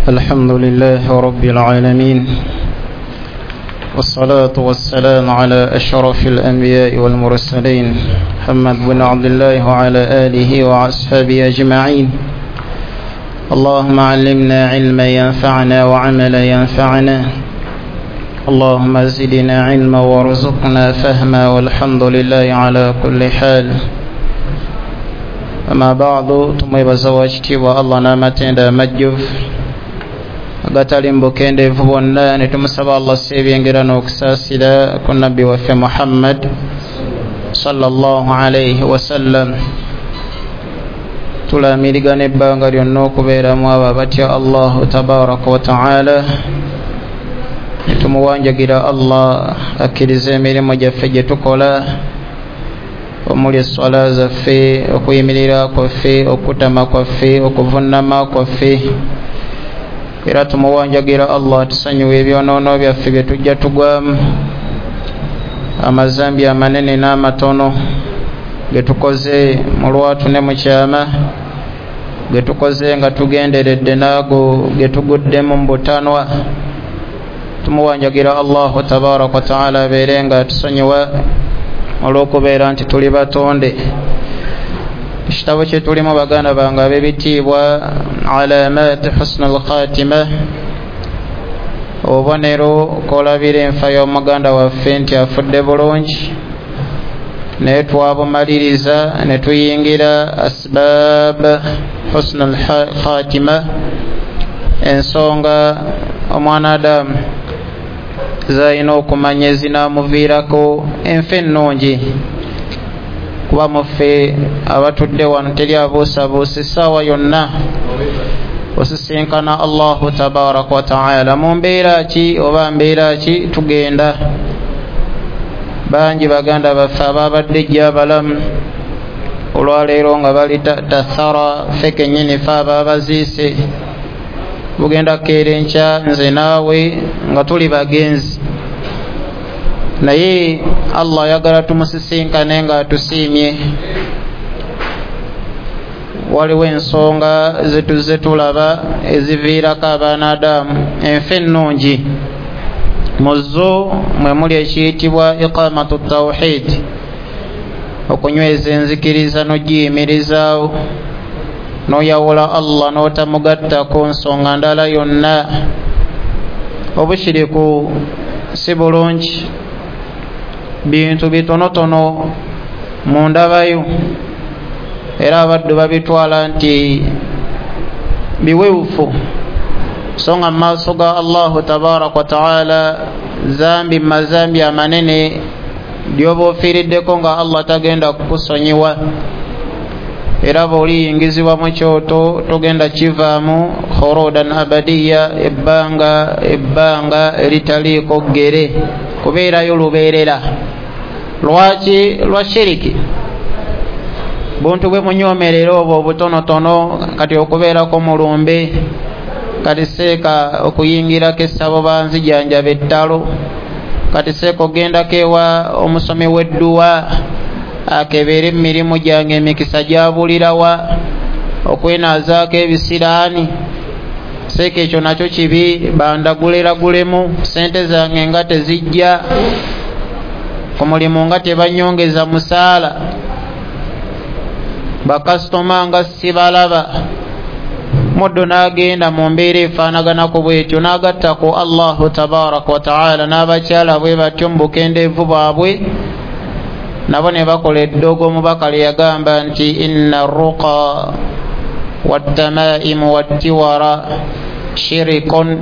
الحمد لله رب العالمين، والصلاة والسلام على أشرف الأنبياء والمرسلين محمد بن عبد الله وعلى آله وأصحابه أجمعين. اللهم علمنا علما ينفعنا وعملا ينفعنا، اللهم زدنا علما وارزقنا فهما، والحمد لله على كل حال. أما بعد، tumwebazawachi wa Allah n'amatenda amajjuvu agatali mbukendeevu bwonna, ne tumusaba Allah seebyengera n'okusaasira ku nabbi waffe Muhammad sallallahu alayhi wasallam. Tulamirigana ebbanga lyonna okubeeramu abo abatya Allahu tabaraka wa ta'ala, ne tumuwanjagira Allah akkiriza emirimu gyaffe gye tukola, omuli eswala zaffe, okuyimirira kwaffe, okutama kwaffe, okuvunnama kwaffe. Era tumuwanjagira Allah tusonyiwe ebyonoono byaffe bye tujja tugwamu, amazambi amanene n'amatono ge tukoze mu lwatu ne mu kyama, ge tukoze nga tugenderedde naago ge tuguddemu mu butanwa. Tumuwanjagira Allahu tabaraka wa ta'ala abeere nga tusonyiwa olw'okubeera nti tuli batonde. Ekitabo kye tulimu baganda bange ab'ebitiibwa, Alaamaat Husnul Khatima, obubonero kolabira enfa y'omuganda waffe nti afudde bulungi, naye twabumaliriza ne tuyingira asbaab Husnul Khatima, ensonga omwana Adamu zalina okumanya ezinaamuviirako enfa ennungi. Kuba muffe abatudde wano teri abuusabuusa essaawa yonna osisinkana Allahu tabaraka wa ta'ala mu mbeera ki oba mbeera ki tugenda. Bangi baganda baffe ababadde ejja abalamu olwaleero nga bali tathara ffe kennyini ffe ababaziise, bugenda keera enkya nze naawe nga tuli bagenzi, naye Allah ayagala tumusisinkane nga atusiimye. Waliwo ensonga zetuzze tulaba eziviirako abaana Adamu enfa ennungi. Mu zo mwe muli ekiyitibwa iqamatu tawhid, okunyweza enzikiriza n'ogiyimirizaawo, n'oyawula Allah n'otamugatta ku nsonga ndala yonna. Obushiriku si bulungi, bintu bitonotono mu ndabayo, era abaddu babitwala nti biwewufu, so nga mu maaso ga Allahu tabaraka wa ta'ala zambi mazambi amanene lyoba ofiiriddeko nga Allah tagenda kukusonyiwa. Era bw'oliyingizibwa mu kyoto togenda kivaamu khorodan abadiya, ebbanga eritaliiko ggere, kubeerayo lubeerera. Lwaki? Lwa shiriki. Buntu bwe munyoomerera obwo obutonotono, kati okubeerako mulumbe, kati seeka okuyingirako essabo banzijanjaba ettalo, kati seeka ogendako ewa omusomi w'edduwa akebeera emirimu gyange emikisa gyabulirawa, okwenaazaako ebisiraani, seeka ekyo nakyo kibi, bandaguleragulemu sente zange nga tezijja, ku mulimu nga tebanyongeza musaala, bakasitoma nga sibalaba. Muddo n'agenda mu mbeera efaanaganako bwetyo, n'agattako Allahu tabaraka wa ta'ala, n'abakyala bwe batyo mu bukendeevu bwabwe nabo ne bakola eddogo. Omubaka lye yagamba nti inna ruqa wattamaimu wattiwara shirikun,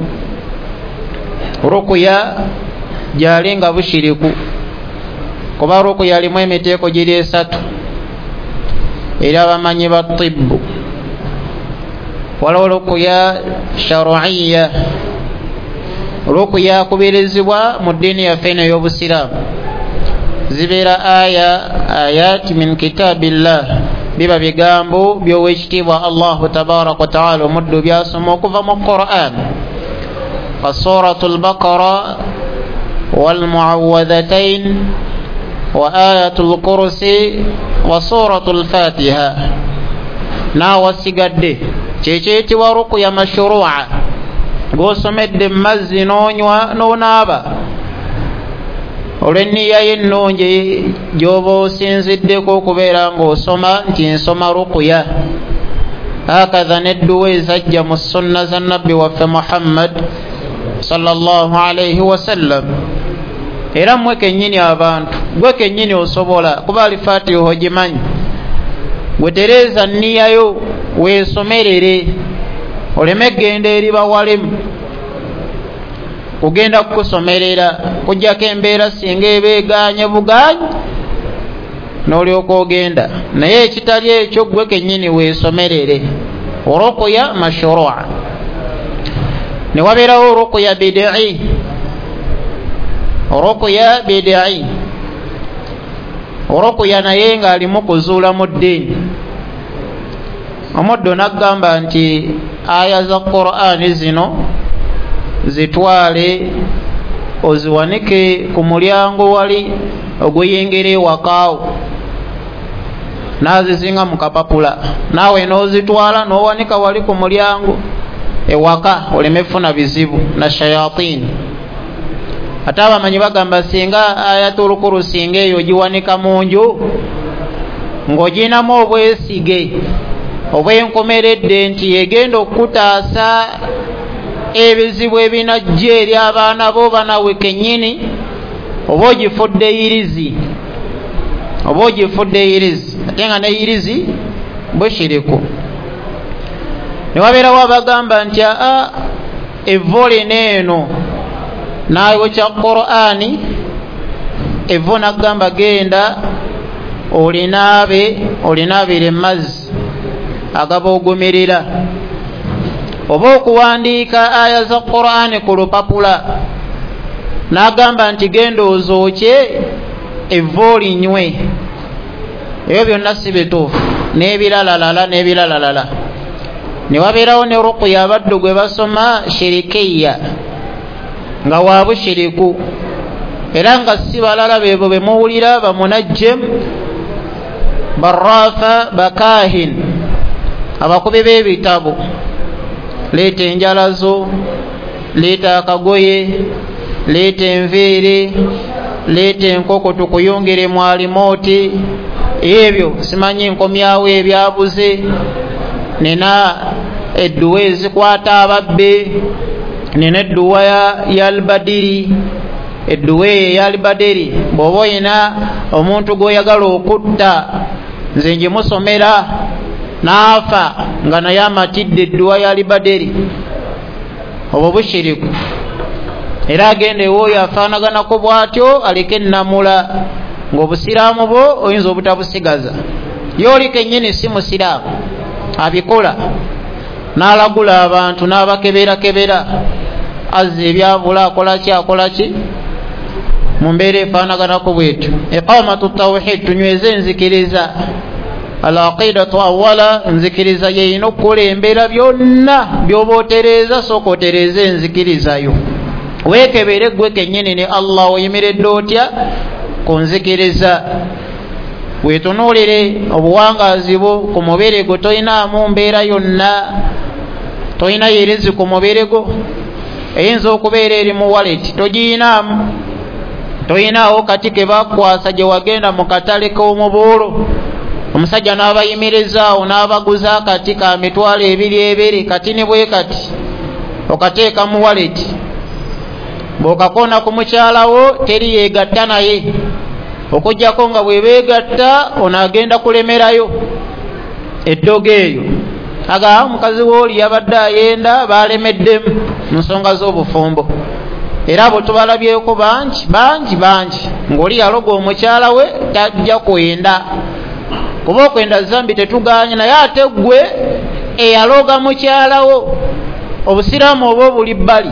rukuya gyali nga bushiriku, kuba rukuya alimu emiteeko giri esatu eri abamanyi ba tibbu. Waliwo rukuya sharuiya, rukuya kubirizibwa mu ddiini yaffe eno ey'Obusiraamu, zibeera ayati min kitabillah, biba bigambo by'owekitiibwa Allahu tabaraka wa ta'ala omuddu byasoma okuva mu Qur'an. Fa suratul Baqara wal muawwadhatain wa ayatul kursi wa suratul Fatiha. N'awasigadde kyekiyitibwa rukuya mashru'a, gosomedde mazzi nonywa nonaaba olw'enniya y'ennungi gy'oba osinziddeko okubeera ng'osoma nti nsoma ruqya. Hakadha nedduwa ezajja mu sunna za nabbi waffe Muhammad sallallahu alayhi wasallam. Era mmwe kennyini abantu, gwe kennyini osobola kuba alifaatiha ogimanyi, wetereeza nniyayo weesomerere, oleme genda eri bawalemu kugenda kukusomerera kujjako embeera singa ebeeganye buganye n'olyoka ogenda, naye ekitali ekyo gwe kennyini weesomerere. Ruqya mashru'a. Ne wabeerawo ruqya bid'i. Ruqya bid'i, ruqya naye ng'alimu kuzuula mu ddiini. Omuddo n'agamba nti aya za Qur'ani zino zitwale oziwanike ku mulyango wali oguyingira ewakaawo, n'azizinga mu kapapula, naawe n'ozitwala n'owanika wali ku mulyango ewaka oleme funa bizibu na shayatin. Ate abamanyi bagamba singa ayatul kursi ng'eyo giwanika mu nju ng'oginamu obwesige obwenkomeredde nti egenda okutaasa ebizibu ebinajja eri abaana bo banawe kennyini, oba ogifudde irizi, oba ogifudde irizi, ate nga ne irizi bushiriku. Ne wabeerawo abagamba nti evvo lineeno n'ayokya Qur'ani, evvo n'agamba genda olinaabire mazzi agaboogomerera, oba okuwandiika aya za Qur'ani ku lupapula, n'agamba nti genda ozookye evvo linywe. Ebyo byonna si bituufu, n'ebiralalala. Ne wabeerawo ne ruqya abaddu gwe basoma shirikiya, nga wabushiriku, era nga si balala beebo be muwulira bamunajjem, barrafa, bakahin, abakubi b'ebitabo. Leeta enjalazo, leeta akagoye, leeta enviiri, leeta enkoko tukuyungire mu alimooti. Ebyo simanyi nkomyawo ebyabuze. Nina edduwa ezikwata ababbe, nina edduwa ya albadiri. Edduwa eya albadiri bw'oba oyina omuntu gw'oyagala okutta, nze ngimusomera n'afa nga naye amatidde edduwa ya albadiri, obwo bushiriku. Era agende w'oyo afaanaganako bw'atyo aleke ennamula, ng'obusiraamu bwo oyinza obutabusigaza. Y'oli kennyini si musiraamu abikola, n'alagula abantu n'abakeberakebera, azza ebyabula akola ki mu mbeera efaanaganako bwetyo. Iqamatu tawhid, tunyweze enzikiriza. Al-aqidatu awwala, nzikiriza yeyina okukulembera byonna by'oba otereeza, sooka otereeze enzikirizayo. Weekebere gwe kennyini ne Allah oyimiridde otya ku nzikiriza. Weetunuulire obuwangaazi bwo ku mubiri gwo, toyinaamu mbeera yonna, toyina yerezi ku mubiri gwo. Eyinza okubeera eri mu wallet togiyinaamu, toyinaawo kati ke bakwasa gye wagenda mu katale k'omubuulo, omusajja n'abayimirizaawo n'abaguza akati ka mitwalo ebiri, kati ne bwe kati okateeka mu wallet. Bw'okakona ku mukyalawo teri yeegatta naye, okujjako nga bwe beegatta onaagenda kulemerayo eddogo eyo. Aga omukazi w'oli yabadde ayenda, balemeddemu mu nsonga z'obufumbo. Era abo tubalabyeko bangi ng'oli yaloga omukyala we tajja kwenda, kuba okwenda zambi tetuganye, naye ate gwe eyaloga mukyalawo obusiraamu oba obuli bbali.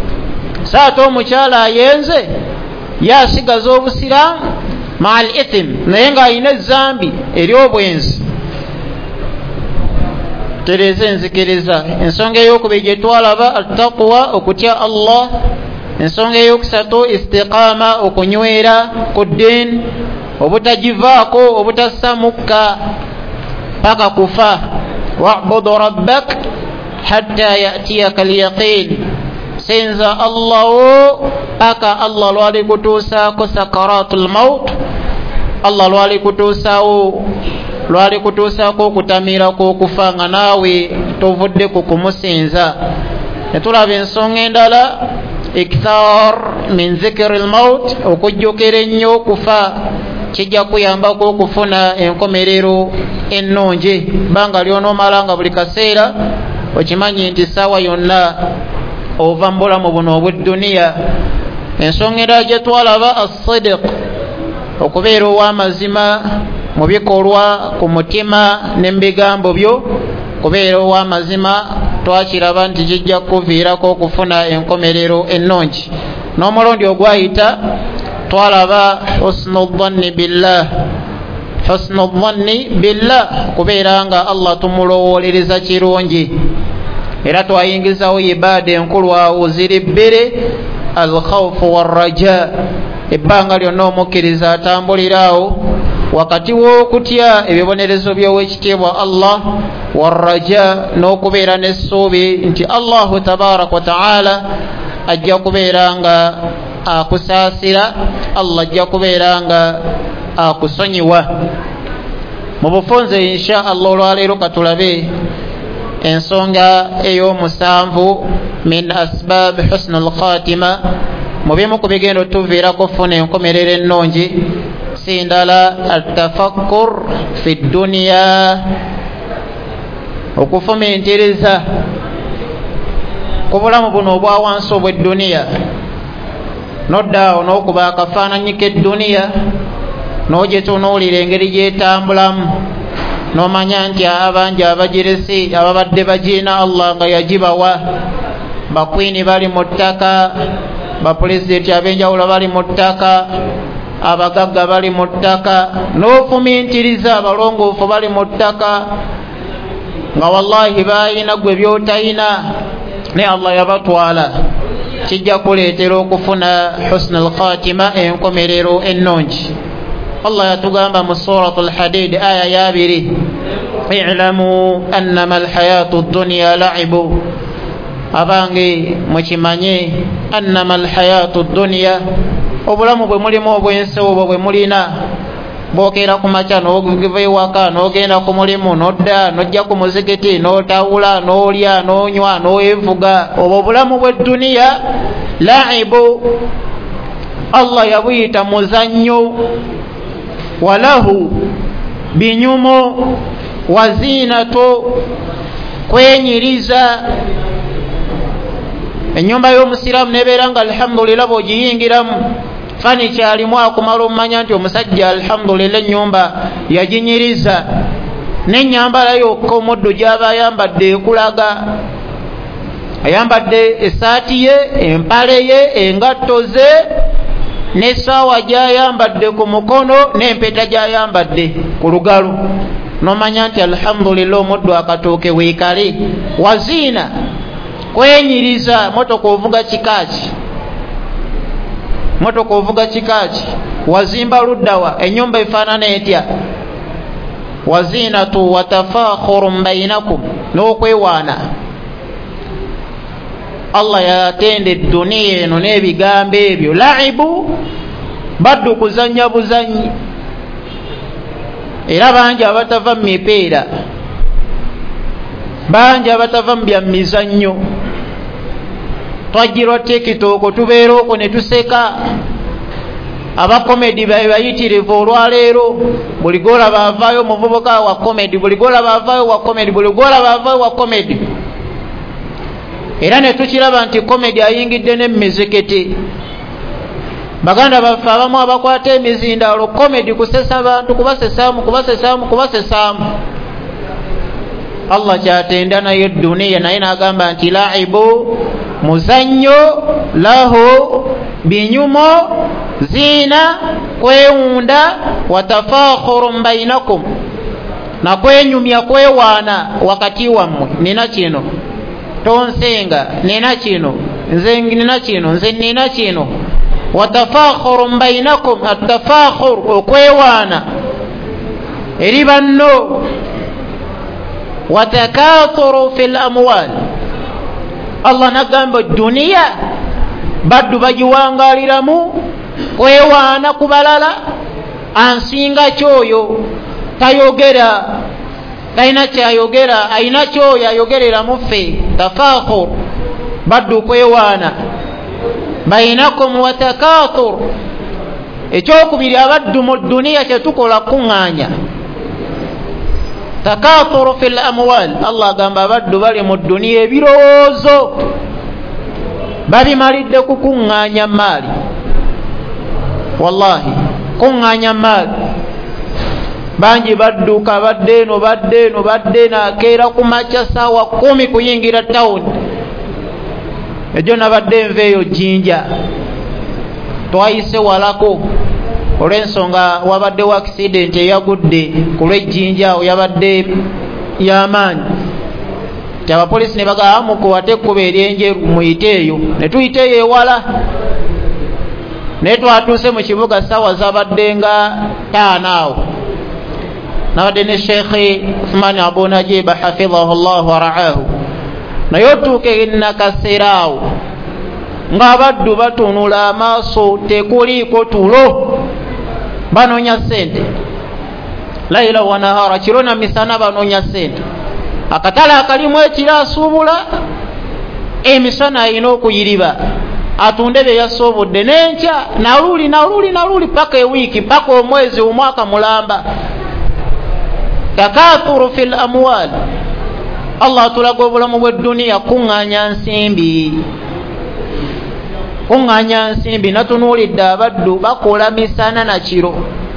Saate omukyala ayenze yasigaza obusiraamu maal ithim, naye ng'alina ezambi eri obwenzi. Tereza enzikiriza. Ensonga ey'okubiri gye twalaba attaqwa, okutya Allah. Ensonga ey'okusatu istiqaama, okunywera ku ddiini, obutagivaako, obutassamukka paka kufa. Wa'budu rabbak hatta ya'tiyaka al-yaqin, senza Allah paka Allah lwali kutuusaako sakaratul maut, Allah lwali kutuusaako okutamirako okufa nga naawe tovudde ku kumusinza. Netulaba ensonga endala, ikthar min zikri al-maut, okujjukira ennyo okufa kijja kuyambako okufuna enkomerero ennungi. Banga ly'onoomalanga buli kaseera okimanyi nti ssaawa yonna ova mu bulamu buno obw'edduniya. Ensonga endala gye twalaba as-sidiq, okubeera ow'amazima mu bikolwa, ku mutima ne mu bigambo byo. Kubeera ow'amazima twakiraba nti kijja kuviirako okufuna enkomerero ennungi. N'omulundi ogwayita twalaba husnu dhanni billah, kubeera nga Allah tumulowolereza kirungi. Era twayingizawo ibaada enkulu awo ziri bbiri, al-khawfu war-raja. Ebbanga lyonna omukkiriza atambuliraawo wakati w'okutya ebibonerezo by'owekitiibwa Allah, war-raja, n'okubeera n'essuubi nti Allahu tabaaraka wa ta'ala ajja kubeera nga akusaasira, Allah ajja kubeera nga akusonyiwa. Mu bufunze insha Allah olwaleero katulabe ensonga ey'omusanvu min asbab husnul khatima, mu bimu ku bigendo tuviirako funa enkomerero ennungi, si ndala atafakkur fi dunya, okufumiitiriza ku bulamu buno obwa wansi obw'edduniya, noddaawo n'okuba akafaananyi k'edduniya, n'ogyetunuulira engeri gyetambulamu, n'omanya nti abangi abagirisi ababadde bagiina Allah nga yagibawa, bakwini bali mu ttaka, bapulezidenti ab'enjawulo bali mu ttaka, abagagga bali mu ttaka, n'ofumiitiriza abalongoofu bali mu ttaka, nga wallahi bayina gwe byotayina ne Allah yabatwala. Kijja kuleetera okufuna husnul khatima, enkomerero ennungi. Allah yatugamba mu suratul Hadid aya ya 2, i'lamu annama alhayatu ad-dunya la'ibu, abange mukimanye annama alhayatu ad-dunya, obulamu bwe mulimu obw'ensi obwo bwe mulina, bw'okeera ku makya n'ogiva ewaka n'ogenda ku mulimu n'odda n'ojja ku muzikiti n'otawula n'olya n'onywa n'oyevuga, obwo bulamu bw'edduniya la'ibu, Allah yabuyita muzannyo, walahu binyumo, wazinato kwenyiriza. Ennyumba y'omusiraamu nebeera nga alhamdulillah bw'ogiyingiramu fani kyalimu akumala omumanya nti omusajja alhamdulillah ennyumba yaginyiriza, n'ennyambala yokka omuddu gy'aba ayambadde ekulaga, ayambadde essaati ye, empale ye, engatto ze, n'essaawa gy'ayambadde ku mukono, n'empeta gy'ayambadde ku lugalo, n'omanya nti alhamdulillah omuddu akatooke weekale. Waziina kwenyiriza, motoka ovuga kikaaki, motoka ovuga kikaaki, wazimba luddawa, ennyumba efaanana etya. Wazinatu watafaakhurun bainakum, n'okwewaana. Allah yatende edduniya eno n'ebigambo ebyo, la'ibu, baddu kuzannya buzanyi. Era bangi abatava mu mipiira, bangi abatava mu bya mizannyo, twajjirwa TikTok tubeera okwo ne tuseka. Abakomedi bayitirivu olwaleero, buli golaba avaayo muvubuka wa komedi, buli golaba avaayo wa komedi, buli golaba avaayo wa komedi. Era ne tukiraba nti komedi ayingidde ne mizikiti. Baganda baffe abamu abakwata emizindaalo, komedi kusesa bantu, kubasesaamu. Allah kyatenda naye edduniya, naye n'agamba nti la'ibu, muzannyo, lahu binyumo, ziina kwewunda, watafaakhurun bainakum, na kwenyumya kwewaana wakati wammwe. Nina kino tonsenga, nina kino nze, nina kino nze, nina kino. Watafaakhurun bainakum, attafaakhur okwewaana eri banno. Watakathuru fil amwal, Allah nagamba dunia baddu bagiwangaliramu kwewaana ku balala ansinga kyoyo tayogera talina kyayogera ayina kyoyo ayogerera muffe tafakhur baddu kwewaana bainakum wa takathur ekyokubiri abaddu mu dunia kyetukola kuŋŋaanya takathuru fil amwal Allah agamba abaddu bali mu dunia ebirowoozo babimalidde kukuŋŋaanya maali wallahi kuŋŋaanya maali bangi badduka badde eno akeera ku makya saawa 10 kuyingira tawuni ejo nabadde nveeyo Jinja twayise walako olw'ensonga wabaddewo accident eyagudde ku lw'Ejjinja awo yabadde y'amaanyi ti abapoliisi ne bagamba mukuwate ekkuba eryenjeru muyiteeyo ne tuyiteeyo ewala naye twatuuse mu kibuga ssaawa zabadde nga 5 awo nabadde ne Sheikh Uthman Abu Najib hafidhahu Allah wa ra'ahu naye otuuke nakaseera awo ng'abaddu batunula amaaso tekuliiko tulo banoonya ssente layila wa nahara kiro na misana banoonya ssente akatale akalimu ekiro asuubula emisana alina okuyiriba atunde bye yasoobodde n'enkya naluli paka ewiiki paka omwezi omwaka mulamba takathuru fil amwal Allah atulaga obulamu bw'edduniya kuŋŋaanya nsimbi natunuulidde abaddu bakola misana na kiro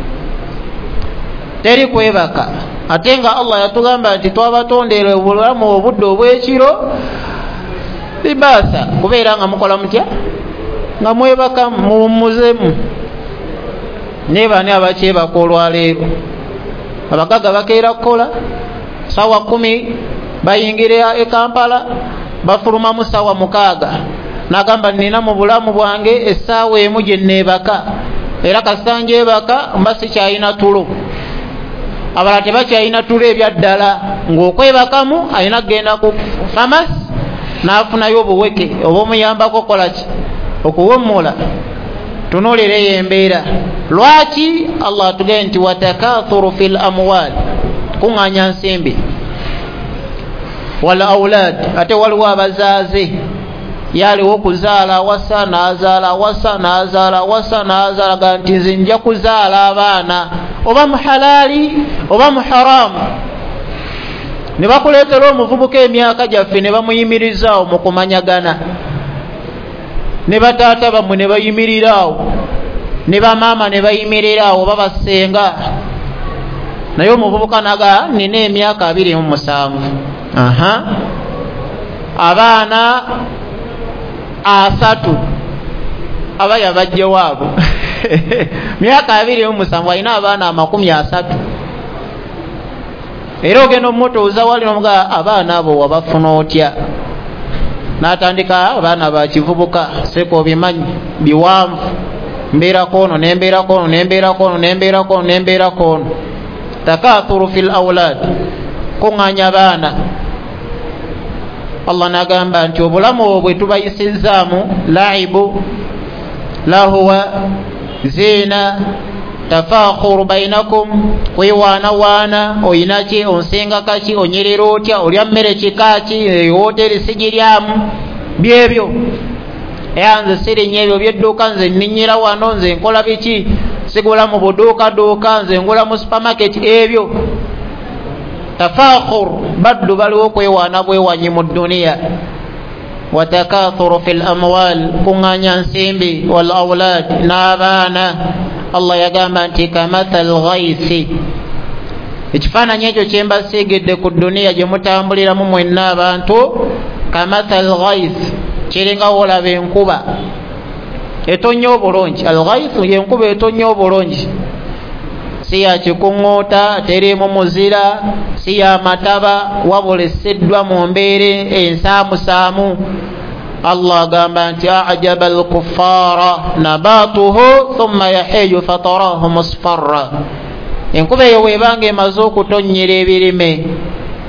teri kwebaka ate nga Allah yatugamba nti twabatondera obulamu obudde obw'ekiro libaasa kubeera nga mukola mutya nga mwebaka muwummuzemu naye bani abakyebaka olwaleero abagaga bakeera kukola sawa 10 bayingira e Kampala bafuluma mu sawa 6 nagamba nina mu bulamu bwange essaawa emu gye neebaka era kasanje ebaka mba sikyalina tulo abala tebakyalina tulo ebyaddala ng'okwebakamu alina kgenda ku famasi n'afunayo obuweke oba omuyambako kolaki okuwummula tunuulira eyo embeera lwaki Allah atugambye nti watakathuru fil amwal kuŋŋaanya nsimbi wal aulad ate waliwo abazaaze yaliwo okuzaala awasa n'azaala ga nti nze nja kuzaala abaana oba mu halaali oba mu haramu ne bakuleetera omuvubuka emyaka gyaffe ne bamuyimirizaawo mu kumanyagana ne bataata bammwe ne bayimiriraawo ne bamaama ne bayimirirawo babasenga naye omuvubuka naga nina emyaka 27 abaana 3 abaya bajje waabo myaka 27 alina abaana 30 era ogenda omutooza wali nomuga abaana abo wabafuna otya n'atandika abaana bakivubuka seko obimanyi biwanvu nembeera kono takathuru fil awlad kuŋŋaanya abaana Allah nagamba nti obulamu obwo bwe tubayisizaamu laibu lahuwa zina tafakhuru bainakum kwewaanawaana oyinaki onsenga kaki onyerera otya olya mmere kikaki woteri sigiryamu byebyo nze sirinya ebyo byedduuka nze nninyira wano nze nkola biki sigula mu buduukaduuka nze ngula mu supermarket ebyo tafakhur baddu baliwo kwewaana bwewanyi mu duniya watakathuru fil amwal kuŋŋaanya nsimbi wal awlad n'abaana Allah yagamba nti kamathal ghaisi ekifaananyi ekyo kyembasiigidde ku duniya gye mutambuliramu mwenna abantu kamathal ghaisi kiringa olaba enkuba etonnya obulungi al ghaisu yenkuba etonnya obulungi si ya kikuŋŋoota teriimu muzira si ya mataba wabula esiddwa mu mbeera ensaamusaamu Allah agamba nti ajaba al-kuffara nabatuhu thumma yahiju fatarahu musfarra enkuba eyo webanga emaze okutonnyera ebirime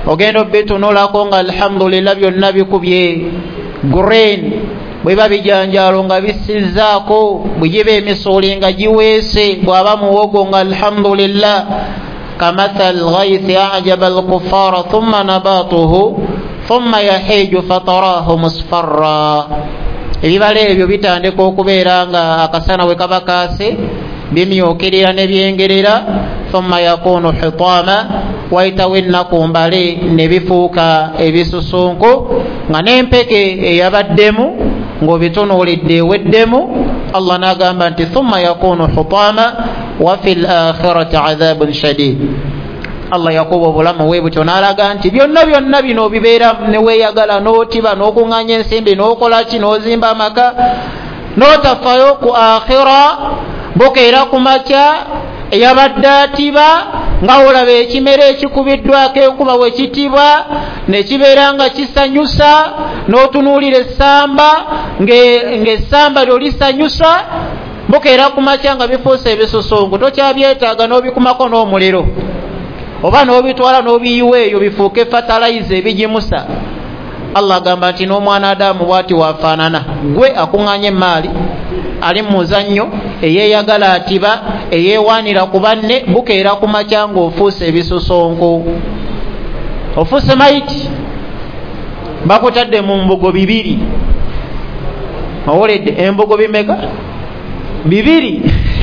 ogenda obitunulako nga alhamdulillah byonna bikubye green, bwe babijanjalo nga bisizzaako, bwe giba emisuuli nga giweese, bw'aba muwogo nga alhamdulillah. kamathal ghaythi a'jaba al-kuffara thumma nabatuhu thumma yahiju fatarahu musfarra. Ebibala ebyo bitandika okubeera nga akasana bwe kaba kaase bimyokerera ne byengerera, thumma yakunu hitama, wayitawo ennaku mbale ne bifuuka ebisusunku, nga n'empeke eyabaddemu ng'obitunuulidde eweddemu. Allah n'agamba nti thumma yakunu hitama wa fil akhirati adhabun shadid. Allah yakuba obulamu bwe butyo n'alaga nti byonna byonna bino bibeera ne weeyagala n'otiba n'okuŋŋanya ensimbi n'okola ki n'ozimba amaka n'otafayo ku akhira. Bukeera ku makya eyabadde atiba nga olaba ekimera ekikubiddwako enkuba bwe kitibwa ne kibeera nga kisanyusa, n'otunuulira essamba ng'essamba lyo lisanyusa. Bukeera ku makya nga bifuuse ebisusunku, tokyabyetaaga n'obikumako n'omuliro oba n'obitwala n'obiyiwa eyo bifuuke fertilizer ebigimusa. Allah agamba nti n'omwana Adamu bw'ati wafaanana. Gwe akuŋŋaanya emaali, ali mu muzannyo, eyeeyagala atiba, eyeewaanira ku banne, bukeera ku makya ng'ofuuse ebisusunku, ofuuse mayiti, bakutadde mu mbugo 2. Owoledde embugo bimeka 2.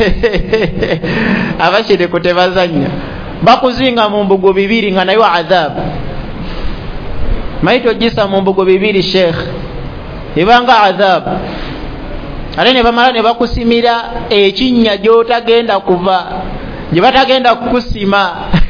Abashiriku tebazannya, bakuzinga mu mbugo 2 nga nayo adhabu. Mayiti ogisa mu mbugo 2 sheikh, ebanga adhabu. Ale ne bamala ne bakusimira ekinnya gy'otagenda kuva, gye batagenda kukusima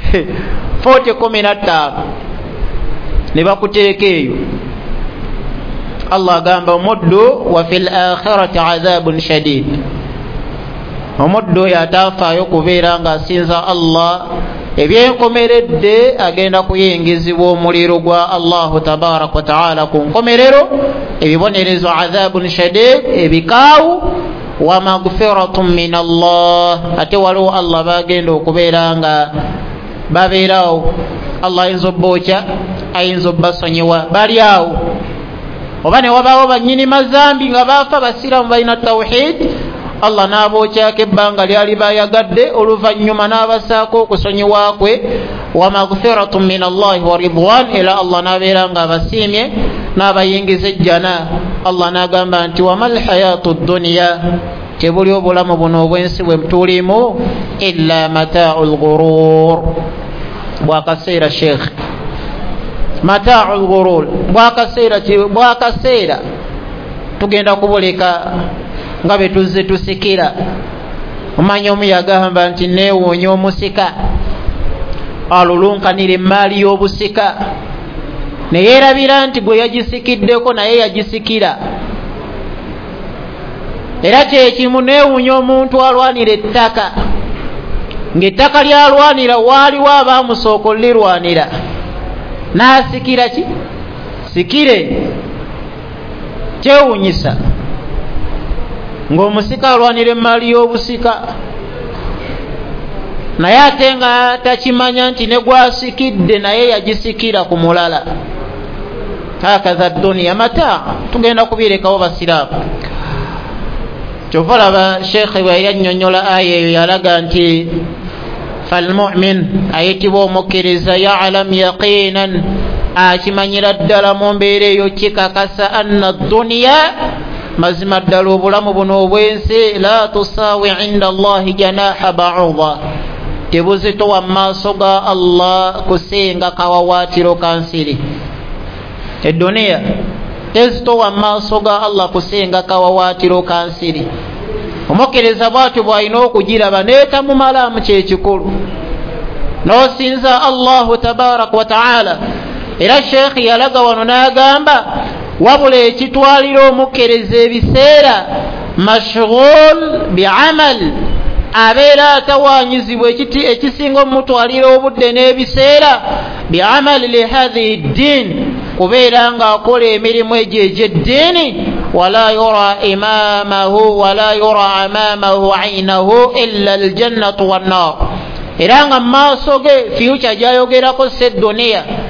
40-15 ne bakuteeka eyo. Allah agamba omuddu wa fil akhirati adhabun shadid. Omuddu yatafaayo kubeera nga asinza Allah, ebyenkomeredde agenda kuyingizibwa omuliro gwa Allahu tabaraka wa taala ku nkomerero. Ebibonerezo adhabun shadid, ebikaawu, wa maghfiratun min Allah, ate waliwo Allah bagenda okubeera nga babeerawo. Allah ayinza obbokya, ayinza obbasonyiwa, bali awo. Oba ne wabaawo bannyini mazambi nga baafa basiraamu balina tawhid, Allah n'abookyako ebbanga lyali bayagadde, oluvannyuma n'abasaako okusonyiwa kwe. Wa maghfiratun min Allah wa ridwan, era Allah n'abeera nga abasiimye n'abayingiza ejjana. Allah n'agamba nti wamal hayatu dunya, tebuli obulamu buno obwensi bwe tulimu, illa mata'ul ghurur. Bwakaseera sheikh, mata'ul ghurur, bwakaseera tugenda kubuleka nga bwe tuzze tusikira. Omanya omu yagamba nti neewoonya omusika alulunkanira emaali y'obusika, ne yeerabira nti gwe yagisikiddeko naye yagisikira. Era kyekimu neewuunya omuntu alwanira ettaka, ng'ettaka lyalwanira waaliwo abaamusooka olirwanira, n'asikira ki sikire. Kyewuunyisa ng'omusika alwanira emaali y'obusika, naye ate nga takimanya nti ne gwasikidde naye yagisikira ku mulala. Hakadha dunya mata, tugenda kubirekawo basiraamu. Kyova laba sheikh bwe yannyonnyola aya eyo yalaga nti falmu'min, ayitibwa omukkiriza, ya'lam yaqinan, akimanyira ddala mu mbeera eyo kikakasa anna dunya, mazima ddala obulamu buno obwensi, la tusaawi inda Allahi janaha ba'udha, tebuzitowa mu maaso ga Allah kusinga kawawaatiro kansiri. Edduniya tezitowa mu maaso ga Allah kusinga kawawaatiro kansiri. Omukkiriza bw'atyo bw'alina okugiraba n'etamumalaamu kyekikulu, n'osinza Allahu tabaraka wa ta'ala. Era sheikh yalaga wano n'agamba wabula ekitwalira omukkiriza ebiseera mashghul bi'amal, abeera atawaanyizibwa ekisinga omutwalira obudde n'ebiseera bi'amali li hadhihi ddin, kubeera ng'akola emirimu egyo egy'eddiini. wala yura imamahu wala yura amamahu aynahu illa aljannatu wannar, era nga mu maaso ge fyuca gyayogerako sedduniya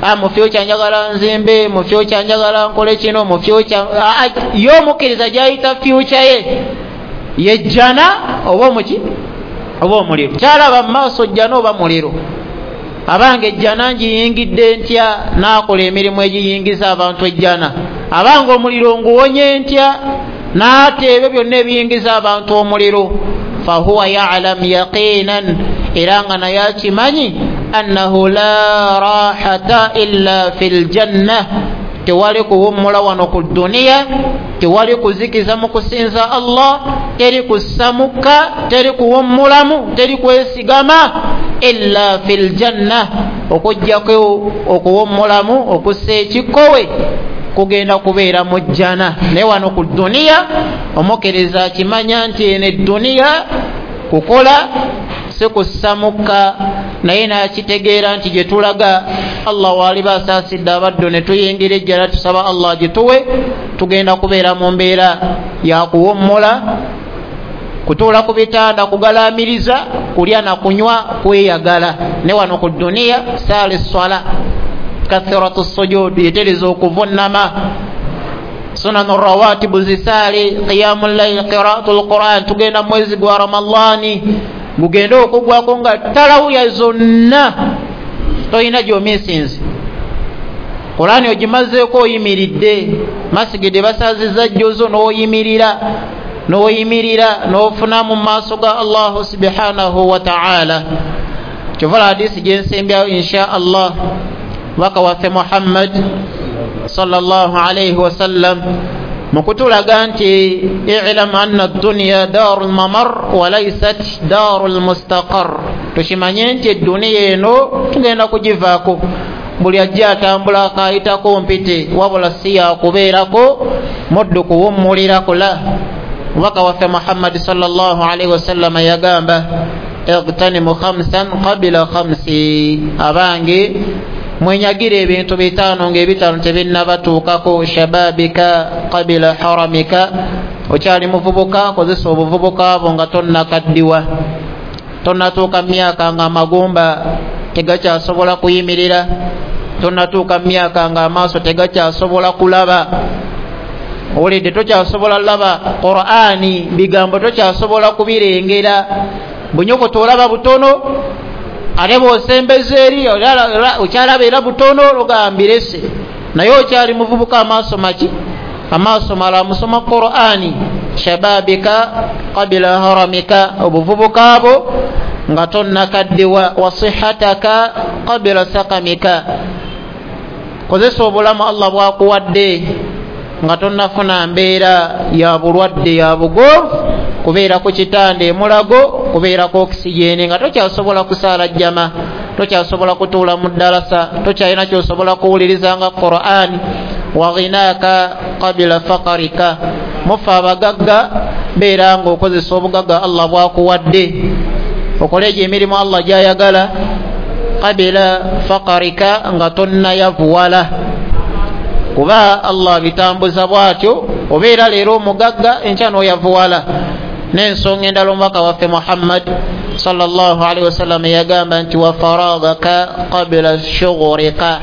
mu future njagala nzimbe, mu future njagala nkole kino, mu future y'omukkiriza gyayita future ye jjana oba omuki oba omuliro. Kyalaba mu maaso jjana oba muliro. Abange ejjana ngiyingidde ntya n'akola emirimu egiyingiza abantu ejjana. Abange omuliro nguwonye ntya n'ate ebyo byonna ebiyingiza abantu omuliro. Fahuwa ya'lam yaqinan, era nga naye akimanyi annahu la rahata illa fil janna, tewali kuwummula wano ku duniya, tewali kuzikiza mu kusinza Allah, teri kusamuka, teri kuwummulamu, teri kwesigama illa fil janna, okujjako okuwummulamu okussa ekikowe kugenda kubeera mu jjana. Naye wano ku duniya omukkiriza akimanya nti eno eduniya kukola si kusamuka, naye nakitegeera nti gye tulaga Allah waaliba asaasidde abaddu ne tuyingira ejjana tusaba Allah gituwe, tugenda kubeera mu mbeera ya kuwummula, kutuula ku bitanda, kugalamiriza, kulya na kunywa, kweyagala. Ne wano ku duniya saali swala, kathiratu sujud, yetereza okuvunnama, sunanu rawatibu zisaali, qiyamul layl, qiraatul Qur'an. Tugenda mwezi gwa Ramadhani gugenda okugwako nga talawuya zonna toyina gy'omisinzi. Qur'ani ogimazeeko oyimiridde, masigide basazizza jjozo n'oyimirira n'ofuna mu maaso ga Allah subhanahu wa ta'ala. Kyovala hadisi gyensembyayo insha Allah waka waffe Muhammad sallallahu alayhi wa sallam mukutulaga nti i'lam anna ad-dunya darul mamar wa laysat darul mustaqar. Tushimanye nti eduniya eno tugenda kugivaako, buli ajja atambula akayitako mpite, wabula si yakubeerako muddu kuwummulirako la. Waka waffe Muhammad sallallahu alayhi wa sallam yagamba igtanimu khamsan qabila khamsi, abange mwenyagira ebintu bitaano ng'ebitaano tebinnabatuukako. Shababika qabila haramika, okyali muvubuka kozesa obuvubuka bwo nga tonnakaddiwa, tonnatuuka myaka nga amagumba tegakyasobola kuyimirira, tonnatuuka myaka nga amaaso tegakyasobola kulaba, olidde tokyasobola laba Qur'ani, bigambo tokyasobola kubirengera, bunyoko tolaba butono, ate bw'osembeza eri okyalaba era butono lugambirese, naye okyali muvubuka amaaso maki, amaaso mala musoma Qur'ani. Shababika qabila haramika, obuvubuka bwo nga tonnakaddiwa. Wasihataka qabila sakamika, kozesa obulamu Allah bwakuwadde nga tonnafuna mbeera ya bulwadde ya bugovu, kubeera ku kitanda emulago, kubeera ku oxygen, nga tokyasobola kusaala jjama, tokyasobola kutuula mu ddalasa, tokyalina kyosobola kuwuliriza nga Qur'an. Wa ghinaka qabila faqarika, mufa abagagga beera nga okozesa obugagga Allah bwakuwadde, okole egyo emirimu Allah gyayagala. Qabila faqarika, nga tonnayavuwala, kuba Allah bitambuza bwatyo, obeera leero omugagga enkya n'oyavuwala. N'ensonga endala omubaka waffe Muhammad sallallahu alaihi wasallam yagamba nti wa faragaka qabila shughurika,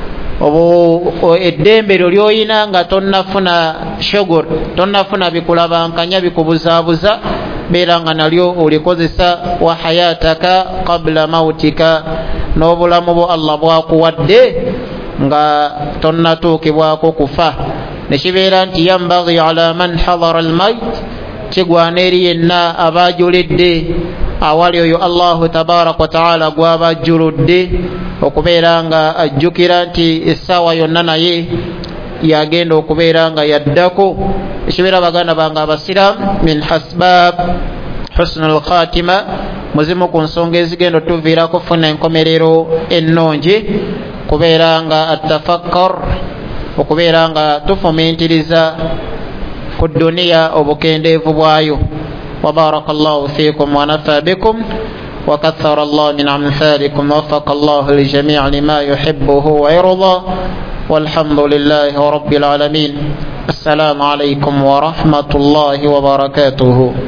eddembe lyo lyoyina nga tonnafuna shughur, tonnafuna bikulabankanya bikubuzaabuza, beera nga nalyo olikozesa. Wa hayataka qabila mautika, n'obulamu bwo Allah bwakuwadde nga tonnatuukibwako kufa. Nekibeera nti yambaghi ala man hadara almayt, kigwana eri yenna abaajulidde awali oyo Allahu tabaraka wa taala gwabajjuludde, okubeera nga ajjukira nti essaawa yonna naye yagenda okubeera nga yaddako. Ekibeera baganda bange abasiraamu min hasbab husnul khatima, muzimu ku nsonga ezigenda otuviirako funa enkomerero ennungi, kubeera nga atafakkar, okubeera nga tufumiintiriza ku duniya obukendeevu bwayo. Wa barakallahu fiikum wa nafa bikum wa kathara Allah min amthalikum, waffaqa Allah li jami' lima yuhibbuhu wa yarda, walhamdulillahi rabbil alamin. Assalamu alaykum wa rahmatullahi wa barakatuhu.